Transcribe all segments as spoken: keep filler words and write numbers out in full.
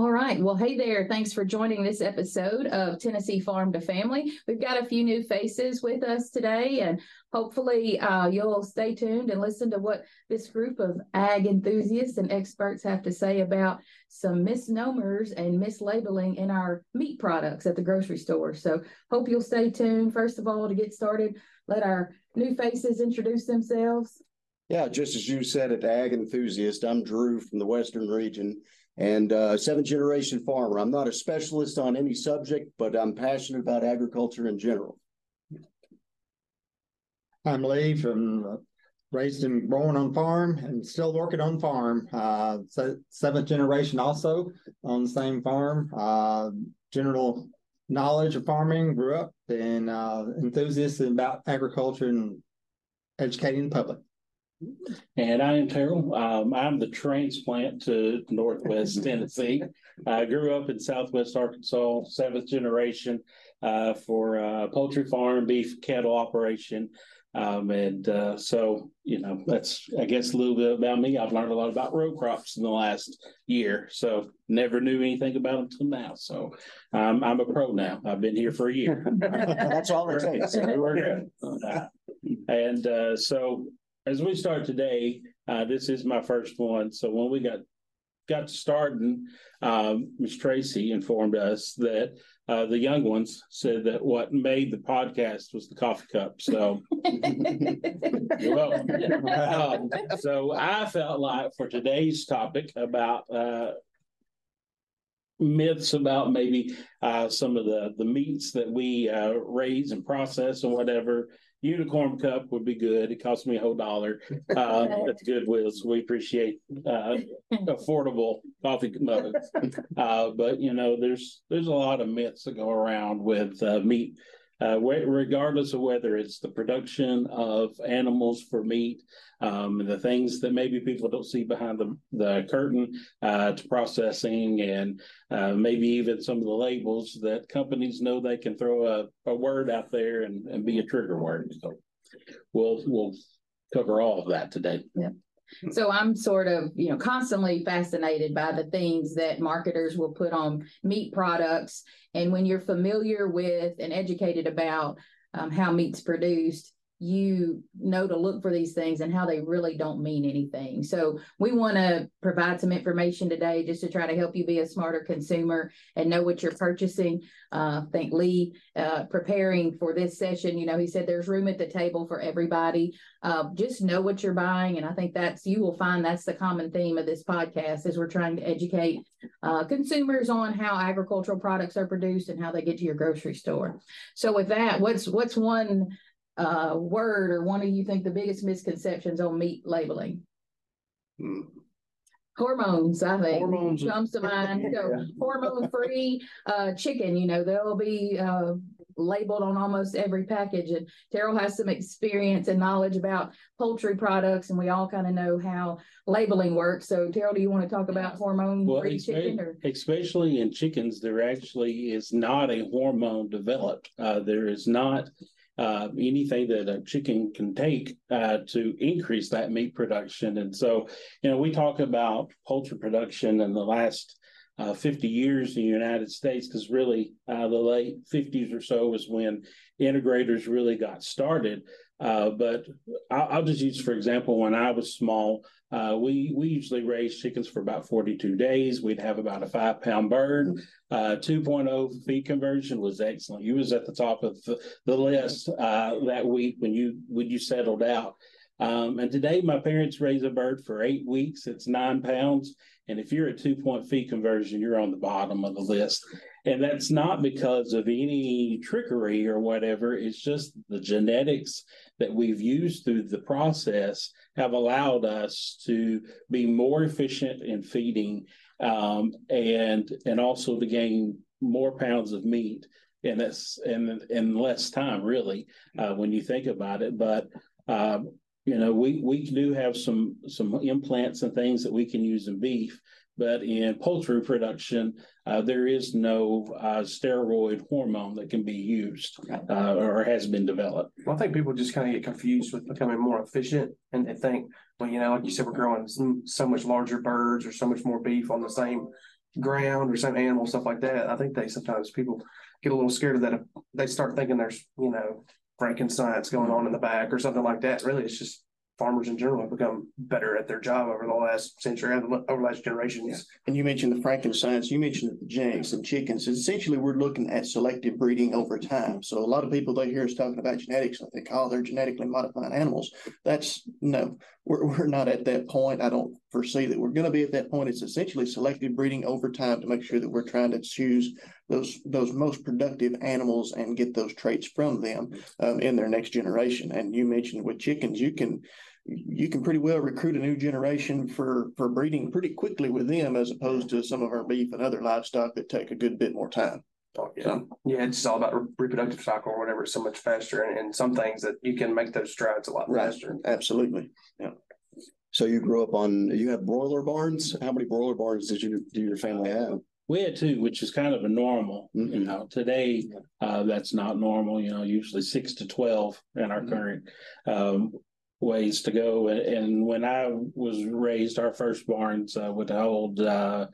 All right. Well, hey there. Thanks for joining this episode of Tennessee Farm to Family. We've got a few new faces with us today, and hopefully uh, you'll stay tuned and listen to what this group of ag enthusiasts and experts have to say about some misnomers and mislabeling in our meat products at the grocery store. So hope you'll stay tuned. First of all, to get started, let our new faces introduce themselves. Yeah, just as you said it, ag enthusiast. I'm Drew from the Western region and uh, seventh generation farmer. I'm not a specialist on any subject, but I'm passionate about agriculture in general. I'm Lee from uh, raised and born on farm and still working on farm. Uh, so seventh generation also on the same farm. Uh, general knowledge of farming, grew up and uh, enthusiast about agriculture and educating the public. And I am Terrell. Um, I'm the transplant to Northwest Tennessee. I grew up in Southwest Arkansas, seventh generation uh, for a poultry farm, beef cattle operation. Um, and uh, so, you know, that's, I guess, a little bit about me. I've learned a lot about row crops in the last year. So never knew anything about them until now. So um, I'm a pro now. I've been here for a year. That's all it takes. We're good. Uh, and uh, so, as we start today, uh, this is my first one. So when we got got to starting, um, Miz Tracy informed us that uh, the young ones said that what made the podcast was the coffee cup. So you're welcome. Um, so I felt like for today's topic about uh, myths about maybe uh, some of the, the meats that we uh, raise and process and whatever, unicorn cup would be good. It cost me a whole dollar uh, at the Goodwills. We appreciate uh, affordable coffee mugs. Uh, but, you know, there's there's a lot of myths that go around with uh, meat, uh, regardless of whether it's the production of animals for meat, um, and the things that maybe people don't see behind the, the curtain uh, to processing, and uh, maybe even some of the labels that companies know they can throw a, a word out there and, and be a trigger word. So we'll we'll cover all of that today. Yeah. So I'm sort of, you know, constantly fascinated by the things that marketers will put on meat products. And when you're familiar with and educated about um, how meat's produced, you know to look for these things and how they really don't mean anything. So we want to provide some information today just to try to help you be a smarter consumer and know what you're purchasing. Uh, I think Lee, uh, preparing for this session, you know, he said there's room at the table for everybody. Uh, just know what you're buying. And I think that's, you will find that's the common theme of this podcast, is we're trying to educate uh, consumers on how agricultural products are produced and how they get to your grocery store. So with that, what's what's one uh word or one of you think the biggest misconceptions on meat labeling? Hmm. Hormones, I think. Hormones comes to mind. So Yeah. hormone free uh chicken, you know, they'll be uh labeled on almost every package. And Terrell has some experience and knowledge about poultry products, and we all kind of know how labeling works. So Terrell, do you want to talk about hormone Well, free especially, chicken? Or? especially in chickens, there actually is not a hormone developed. Uh, there is not Uh, anything that a chicken can take uh, to increase that meat production. And so, you know, we talk about poultry production in the last uh, fifty years in the United States, because really uh, the late fifties or so was when integrators really got started. Uh, but I'll, I'll just use, for example, when I was small, uh, we we usually raised chickens for about forty-two days. We'd have about a five pound bird. Uh, two point oh feed conversion was excellent. You was at the top of the, the list uh, that week when you when you settled out. Um, and today, my parents raise a bird for eight weeks. It's nine pounds. And if you're at two point feed conversion, you're on the bottom of the list. And that's not because of any trickery or whatever. It's just the genetics that we've used through the process have allowed us to be more efficient in feeding, um, and and also to gain more pounds of meat in this in in less time, really, uh, when you think about it. But um, you know, we we do have some some implants and things that we can use in beef. But in poultry production, uh, there is no uh, steroid hormone that can be used uh, or has been developed. Well, I think people just kind of get confused with becoming more efficient, and they think, well, you know, like you said, we're growing some, so much larger birds or so much more beef on the same ground or same animal, stuff like that. I think they sometimes people get a little scared of that. If they start thinking there's, you know, Frankenstein's going on in the back or something like that. Really, it's just farmers in general have become better at their job over the last century, over the last generations. Yeah. And you mentioned the Frankensteins, you mentioned the genetics and chickens. Essentially, we're looking at selective breeding over time. So a lot of people they hear us talking about genetics, like they call they're genetically modifying animals. That's no, we're, we're not at that point. I don't foresee that we're going to be at that point. It's essentially selective breeding over time to make sure that we're trying to choose those those most productive animals and get those traits from them um, in their next generation. And you mentioned with chickens, you can you can pretty well recruit a new generation for for breeding pretty quickly with them, as opposed to some of our beef and other livestock that take a good bit more time. Oh, yeah. So, yeah, it's all about re- reproductive cycle or whatever, so much faster, and, and some things that you can make those strides a lot Right. faster. Absolutely. Yeah. So you grew up on, you have broiler barns? How many broiler barns did you, do your family have? We had two, which is kind of a normal. Mhm. You know, today uh, that's not normal. You know, usually six to twelve in our Mhm. current um, ways to go. And, and when I was raised, our first barns uh, would hold. Uh,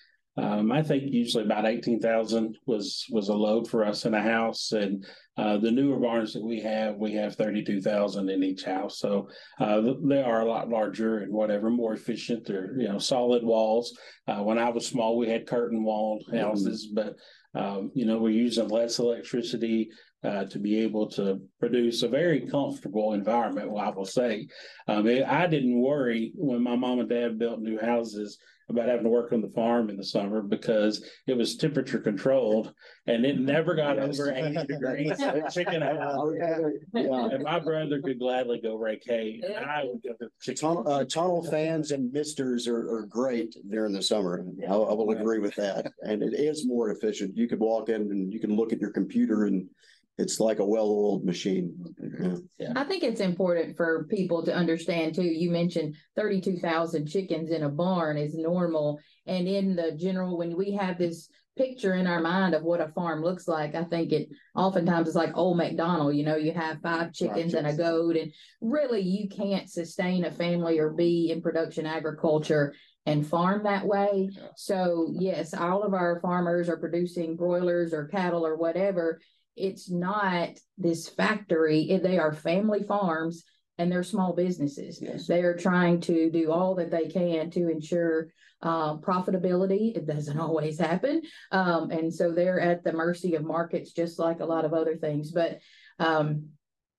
um, I think usually about eighteen thousand was was a load for us in a house, and uh, the newer barns that we have, we have thirty-two thousand in each house. So uh, they are a lot larger and whatever, more efficient. They're, you know, solid walls. Uh, when I was small, we had curtain walled houses, but um, you know, we're using less electricity uh, to be able to produce a very comfortable environment. Well, I will say, um, it, I didn't worry when my mom and dad built new houses about having to work on the farm in the summer because it was temperature controlled and it never got Yes. over eighty degrees. Chicken house. Yeah. And my brother could gladly go rake hay. And I would go to the chicken. Tunnel, uh, tunnel fans and misters are, are great during the summer. I, I will agree with that. And it is more efficient. You could walk in and you can look at your computer and it's like a well-oiled machine. Yeah. I think it's important for people to understand too. You mentioned thirty-two thousand chickens in a barn is normal. And in the general, when we have this picture in our mind of what a farm looks like, I think it oftentimes is like old McDonald, you know, you have five chickens and a goat, and really you can't sustain a family or be in production agriculture and farm that way. So yes, all of our farmers are producing broilers or cattle or whatever. It's not this factory. They are family farms and they're small businesses. Yes. They are trying to do all that they can to ensure uh, profitability. It doesn't always happen. Um, and so they're at the mercy of markets, just like a lot of other things. But um,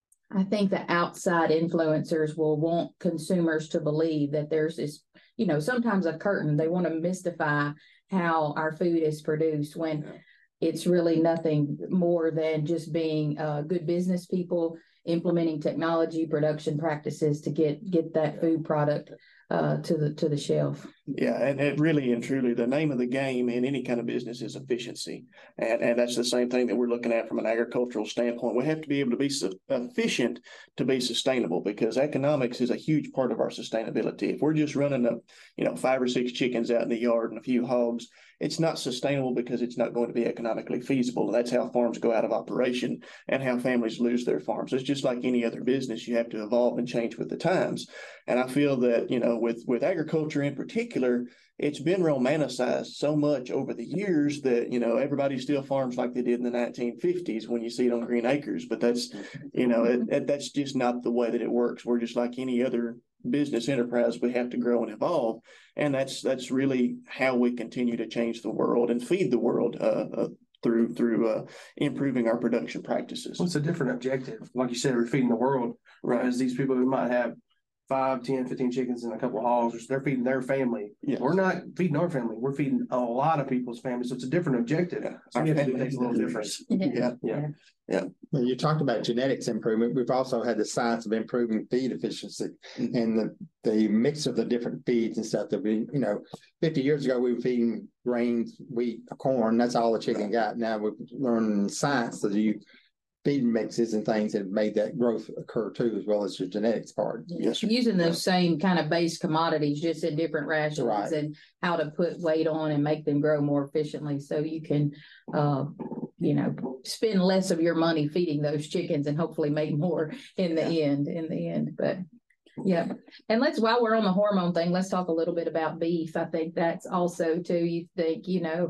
I think the outside influencers will want consumers to believe that there's this, you know, sometimes a curtain. They want to mystify how our food is produced when yeah. It's really nothing more than just being uh, good business people implementing technology, production practices to get get that food product uh, to the to the shelf. Yeah, and it really and truly, the name of the game in any kind of business is efficiency, and and that's the same thing that we're looking at from an agricultural standpoint. We have to be able to be su- efficient to be sustainable, because economics is a huge part of our sustainability. If we're just running a, you know, five or six chickens out in the yard and a few hogs, it's not sustainable because it's not going to be economically feasible. And that's how farms go out of operation and how families lose their farms. It's just like any other business. You have to evolve and change with the times. And I feel that, you know, with, with agriculture in particular, it's been romanticized so much over the years that, you know, everybody still farms like they did in the nineteen fifties when you see it on Green Acres. But that's, you know, it, it, that's just not the way that it works. We're just like any other business enterprise. We have to grow and evolve, and that's that's really how we continue to change the world and feed the world uh, uh, through through uh, improving our production practices. What's a different objective? Like you said, we're feeding the world, right? As these people who might have five, ten, fifteen chickens and a couple of hogs, they're feeding their family. Yes. We're not feeding our family. We're feeding a lot of people's families. So it's a different objective. Yeah. So we have to do things a little different. Yeah. Yeah. Yeah. Well, you talked about genetics improvement. We've also had the science of improving feed efficiency Mhm. and the, the mix of the different feeds and stuff that we, you know, fifty years ago, we were feeding grains, wheat, corn. That's all the chicken got. Now we're learning science that you feed mixes and things that made that growth occur too, as well as the genetics part. Yes, sir. Using those same kind of base commodities just in different rations Right. and how to put weight on and make them grow more efficiently, so you can uh you know spend less of your money feeding those chickens and hopefully make more in the Yeah. end in the end. But Yeah. And let's, while we're on the hormone thing, let's talk a little bit about beef. I think that's also too, you think, you know,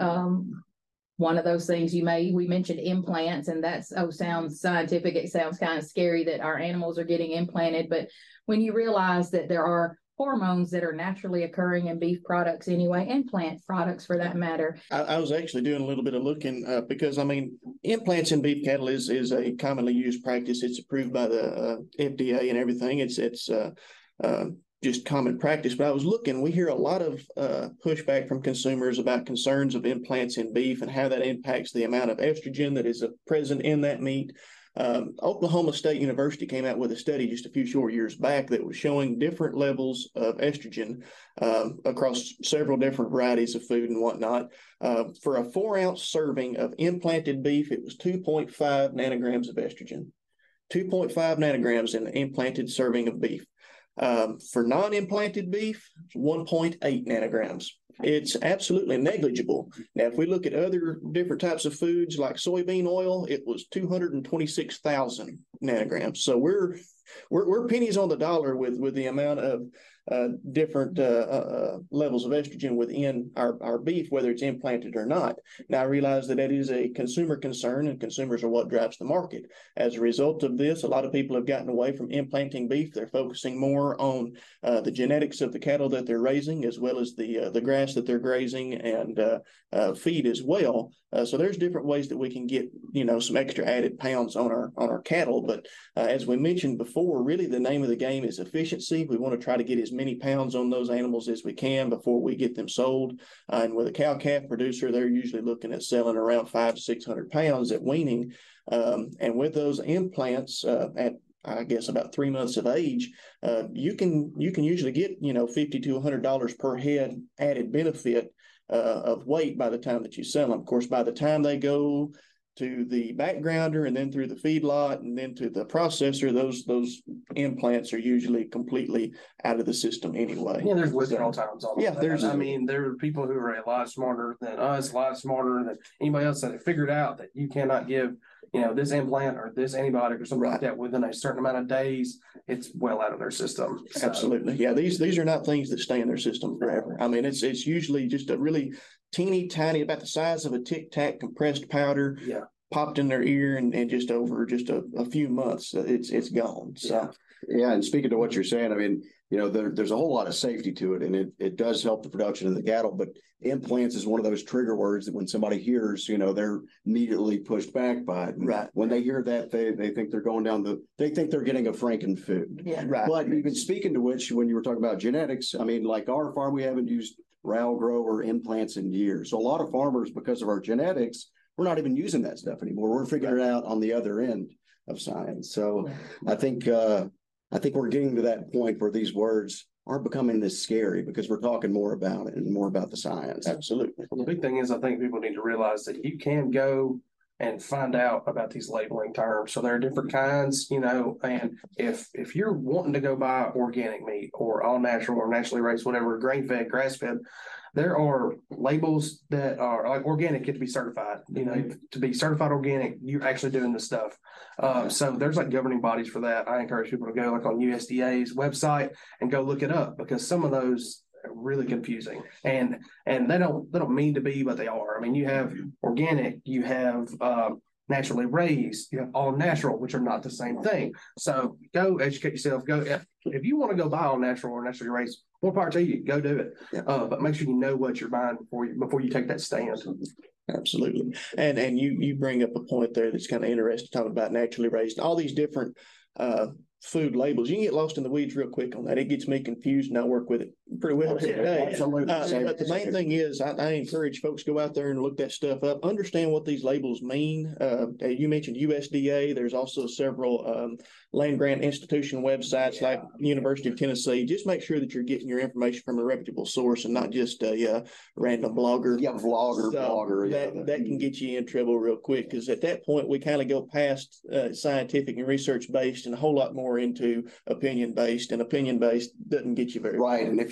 um, one of those things you may, we mentioned implants, and that's, oh, sounds scientific. It sounds kind of scary that our animals are getting implanted. But when you realize that there are hormones that are naturally occurring in beef products anyway, and plant products for that matter. I, I was actually doing a little bit of looking uh, because I mean, implants in beef cattle is is a commonly used practice. It's approved by the uh, F D A and everything. It's it's uh, uh, just common practice. But I was looking, we hear a lot of uh, pushback from consumers about concerns of implants in beef and how that impacts the amount of estrogen that is uh, present in that meat. Um, Oklahoma State University came out with a study just a few short years back that was showing different levels of estrogen um, across several different varieties of food and whatnot. Uh, for a four ounce serving of implanted beef, it was two point five nanograms of estrogen, two point five nanograms in an implanted serving of beef. Um, for non-implanted beef, one point eight nanograms. It's absolutely negligible. Now, if we look at other different types of foods like soybean oil, it was two hundred twenty-six thousand nanograms. So we're we're, we're pennies on the dollar with with the amount of uh, different uh, uh, levels of estrogen within our, our beef, whether it's implanted or not. Now, I realize that that is a consumer concern, and consumers are what drives the market. As a result of this, a lot of people have gotten away from implanting beef. They're focusing more on uh, the genetics of the cattle that they're raising, as well as the uh, the grass that they're grazing and uh, uh, feed as well. Uh, so there's different ways that we can get, you know, some extra added pounds on our on our cattle. But uh, as we mentioned before, really the name of the game is efficiency. We want to try to get as many pounds on those animals as we can before we get them sold. Uh, and with a cow calf producer, they're usually looking at selling around five to six hundred pounds at weaning. Um, and with those implants uh, at I guess about three months of age, uh, you can you can usually get, you know, fifty to a hundred dollars per head added benefit uh, of weight by the time that you sell them. Of course, by the time they go to the backgrounder and then through the feedlot and then to the processor, those those implants are usually completely out of the system anyway. Yeah, there's withdrawal times on Yeah, that. there's- I mean, there are people who are a lot smarter than us, a lot smarter than anybody else that have figured out that you cannot give, you know, this implant or this antibiotic or something like that within a certain amount of days. It's well out of their system. So, Absolutely. Yeah, these these are not things that stay in their system forever. I mean, it's it's usually just a really teeny tiny, about the size of a Tic Tac compressed powder, Yeah. popped in their ear, and, and just over just a, a few months, uh, it's it's gone. So Yeah, and speaking to what you're saying, I mean, you know, there, there's a whole lot of safety to it, and it, it does help the production of the cattle, but implants is one of those trigger words that when somebody hears, you know, they're immediately pushed back by it. And Right. when they hear that, they, they think they're going down the, they think they're getting a Franken food. Yeah. right. But even speaking to which, when you were talking about genetics, I mean, like our farm, we haven't used Row Grower implants in years. So a lot of farmers, because of our genetics, we're not even using that stuff anymore. We're figuring it out on the other end of science. So I think, uh, I think we're getting to that point where these words aren't becoming this scary because we're talking more about it and more about the science. Absolutely. The big thing is, I think people need to realize that you can go and find out about these labeling terms. So there are different kinds, you know, and if if you're wanting to go buy organic meat or all natural or naturally raised, whatever, grain fed, grass fed, there are labels that are like organic get to be certified. You know, to be certified organic, you're actually doing this stuff. Um, so there's like governing bodies for that. I encourage people to go like on U S D A's website and go look it up, because some of those are really confusing, and and they don't they don't mean to be, but they are. I mean, you have organic, you have um, naturally raised, you have all natural, which are not the same thing. So go educate yourself. Go if, if you want to go buy all natural or naturally raised, more power to you. Go do it. Yeah. Uh, but make sure you know what you're buying before you before you take that stand. Absolutely. And and you you bring up a point there that's kind of interesting, talking about naturally raised, all these different uh food labels. You can get lost in the weeds real quick on that. It gets me confused, and I work with it pretty well today. Absolutely. Uh, but the main thing is, I, I encourage folks to go out there and look that stuff up, understand what these labels mean. Uh, you mentioned U S D A. There's also several um, land grant institution websites like University of Tennessee. Just make sure that you're getting your information from a reputable source and not just a uh, random blogger. Yeah, vlogger, So blogger. That, yeah. that can get you in trouble real quick, because at that point we kind of go past uh, scientific and research based and a whole lot more into opinion based, and opinion based doesn't get you very Right. And if you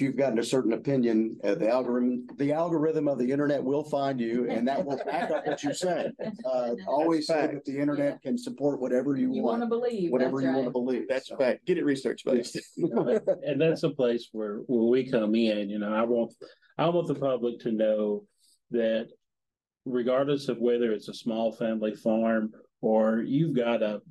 you've gotten a certain opinion, uh, the algorithm, the algorithm of the internet will find you, and that will back up what you say. Uh, always say that the internet can support whatever you You want to want, believe. whatever that's you right. want to believe. That's a fact. Get it research based. And that's a place where, where we come in, you know, I want, I want the public to know that regardless of whether it's a small family farm or you've got a,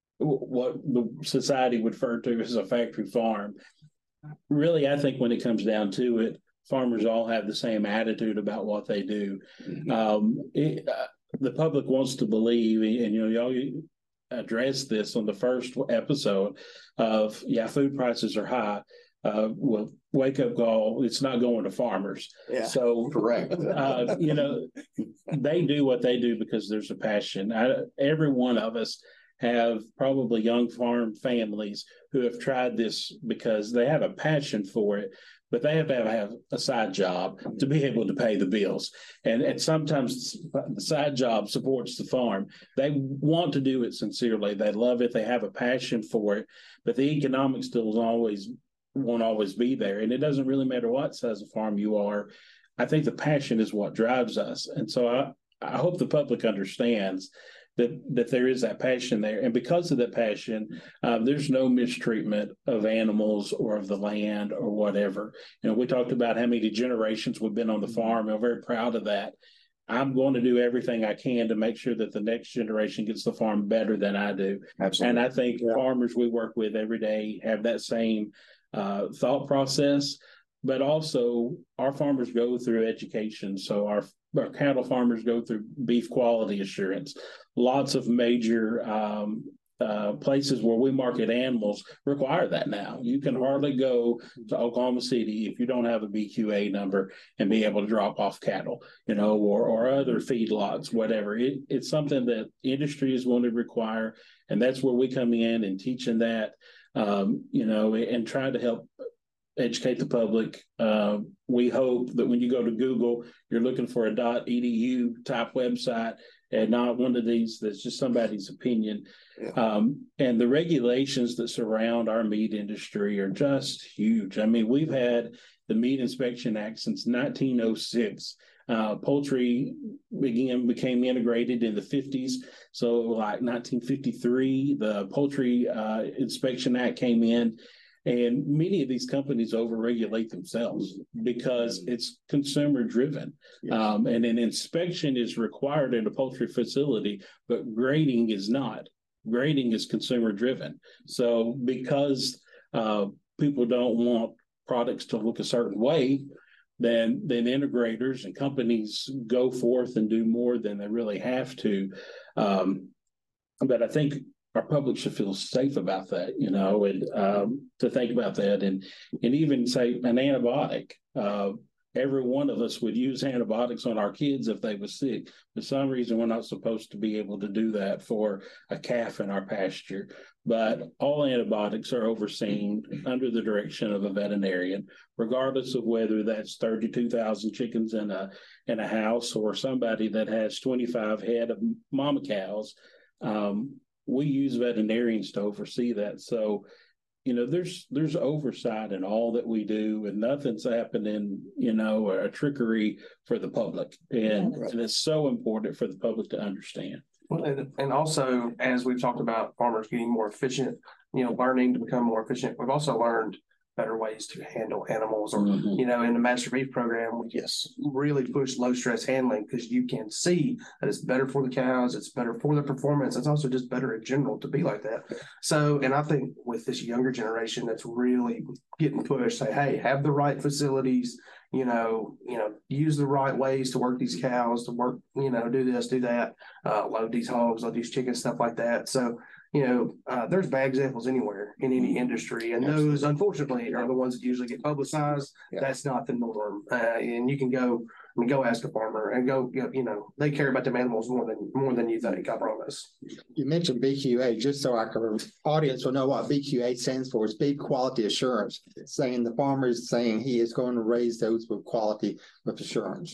what the society would refer to as a factory farm, really, I think when it comes down to it, farmers all have the same attitude about what they do. Um, it, uh, the public wants to believe, and you know, y'all addressed this on the first episode of, yeah, food prices are high. Uh, well, wake up call, it's not going to farmers. Yeah, so correct. Uh, you know, they do what they do because there's a passion. I, every one of us have probably young farm families who have tried this because they have a passion for it, but they have to have, have a side job to be able to pay the bills. And, and sometimes the side job supports the farm. They want to do it sincerely. They love it. They have a passion for it, but the economics still is always won't always be there. And it doesn't really matter what size of farm you are. I think the passion is what drives us. And so I, I hope the public understands that that there is that passion there. And because of that passion, uh, there's no mistreatment of animals or of the land or whatever. You know, we talked about how many generations we've been on the farm. I'm very proud of that. I'm going to do everything I can to make sure that the next generation gets the farm better than I do. Absolutely. And I think yeah. farmers we work with every day have that same uh, thought process. But also our farmers go through education. So our, our cattle farmers go through beef quality assurance. Lots of major um, uh, places where we market animals require that now. You can hardly go to Oklahoma City if you don't have a B Q A number and be able to drop off cattle, you know, or, or other feedlots, whatever. It, it's something that industry is going to require. And that's where we come in and teaching that, um, you know, and trying to help educate the public. Uh, we hope that when you go to Google, you're looking for a .edu type website and not one of these that's just somebody's opinion. Yeah. Um, and the regulations that surround our meat industry are just huge. I mean, we've had the Meat Inspection Act since nineteen oh six. Uh, poultry began became integrated in the fifties. So like nineteen fifty-three, the Poultry uh, Inspection Act came in. And many of these companies overregulate themselves because it's consumer driven. Yes. Um, and an inspection is required in a poultry facility, but grading is not. Grading is consumer driven. So because uh, people don't want products to look a certain way, then, then integrators and companies go forth and do more than they really have to. Um, but I think our public should feel safe about that, you know, and um, to think about that, and and even say an antibiotic. Uh, every one of us would use antibiotics on our kids if they were sick. For some reason, we're not supposed to be able to do that for a calf in our pasture. But all antibiotics are overseen under the direction of a veterinarian, regardless of whether that's thirty-two thousand chickens in a in a house or somebody that has twenty-five head of mama cows. Um, We use veterinarians to oversee that. So, you know, there's there's oversight in all that we do, and nothing's happening, you know, a trickery for the public. And, yeah, and it's so important for the public to understand. Well, and, and also, as we've talked about farmers getting more efficient, you know, learning to become more efficient, we've also learned better ways to handle animals, or, mm-hmm. you know, in the Master Beef program, we yes. really push low stress handling because you can see that it's better for the cows, it's better for the performance, it's also just better in general to be like that. So, and I think with this younger generation that's really getting pushed, say, hey, have the right facilities, you know, you know, use the right ways to work these cows, to work, you know, do this, do that, uh, load these hogs, load these chickens, stuff like that. So, you know, uh, there's bad examples anywhere in any industry, and Absolutely. Those, unfortunately, are the ones that usually get publicized. Yeah. That's not the norm, uh, and you can go, I mean, go ask a farmer and go, go, you know, they care about them animals more than more than you think. I promise. You mentioned B Q A, just so our audience will know what B Q A stands for. It's Beef Quality Assurance, saying the farmer is saying he is going to raise those with quality with assurance.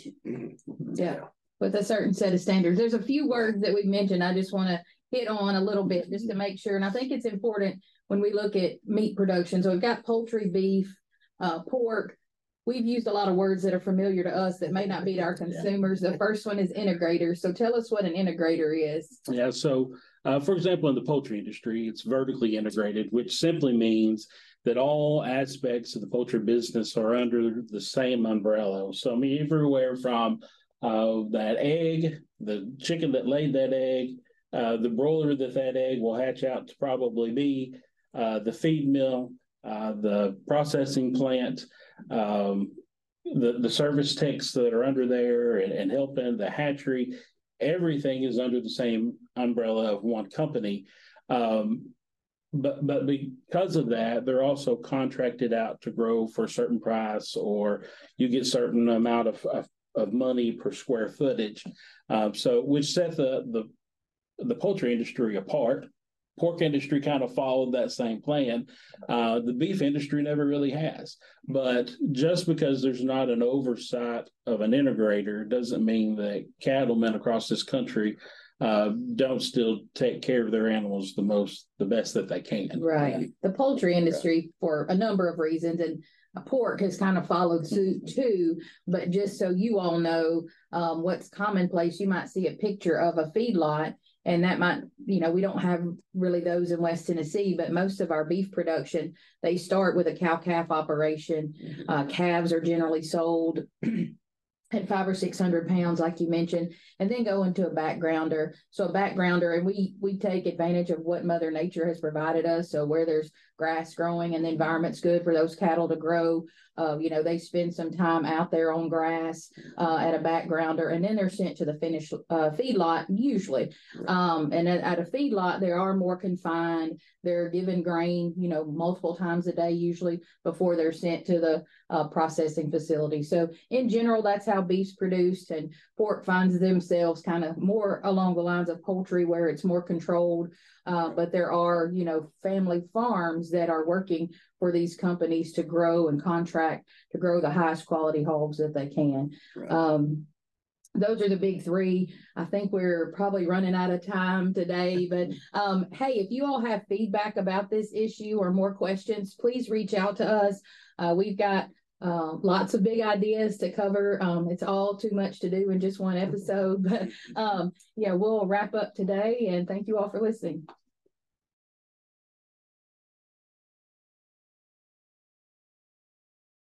Yeah, with a certain set of standards. There's a few words that we've mentioned. I just want to hit on a little bit just to make sure. And I think it's important when we look at meat production. So we've got poultry, beef, uh, pork. we've used a lot of words that are familiar to us that may not be to our consumers. The first one is integrator. So tell us what an integrator is. Yeah, so uh, for example, in the poultry industry, it's vertically integrated, which simply means that all aspects of the poultry business are under the same umbrella. So I mean, everywhere from uh, that egg, the chicken that laid that egg, uh, the broiler that that egg will hatch out to probably be, uh, the feed mill, uh, the processing plant, um, the, the service techs that are under there and, and helping the hatchery, everything is under the same umbrella of one company. Um, but but because of that, they're also contracted out to grow for a certain price, or you get certain amount of, of, of money per square footage. Um, so which set the, the the poultry industry apart. Pork industry kind of followed that same plan. Uh, the beef industry never really has. But just because there's not an oversight of an integrator doesn't mean that cattlemen across this country uh, don't still take care of their animals the most, the best that they can. Right. The poultry industry, for a number of reasons, and pork has kind of followed suit too. But just so you all know, um, what's commonplace, you might see a picture of a feedlot. And that might, you know, we don't have really those in West Tennessee, but most of our beef production, they start with a cow-calf operation. Uh, calves are generally sold at five or six hundred pounds, like you mentioned, and then go into a backgrounder. So a backgrounder, and we we take advantage of what Mother Nature has provided us. So where there's grass growing and the environment's good for those cattle to grow, uh, you know, they spend some time out there on grass uh, at a backgrounder, and then they're sent to the finished uh, feedlot usually. Um, and at, at a feedlot, they are more confined. They're given grain, you know, multiple times a day usually before they're sent to the uh, processing facility. So in general, that's how beef's produced, and pork finds themselves kind of more along the lines of poultry, where it's more controlled. Uh, but there are, you know, family farms that are working for these companies to grow and contract to grow the highest quality hogs that they can. Right. Um, those are the big three. I think we're probably running out of time today, but um, hey, if you all have feedback about this issue or more questions, please reach out to us. Uh, we've got uh, lots of big ideas to cover. Um, it's all too much to do in just one episode, but um, yeah, we'll wrap up today, and thank you all for listening.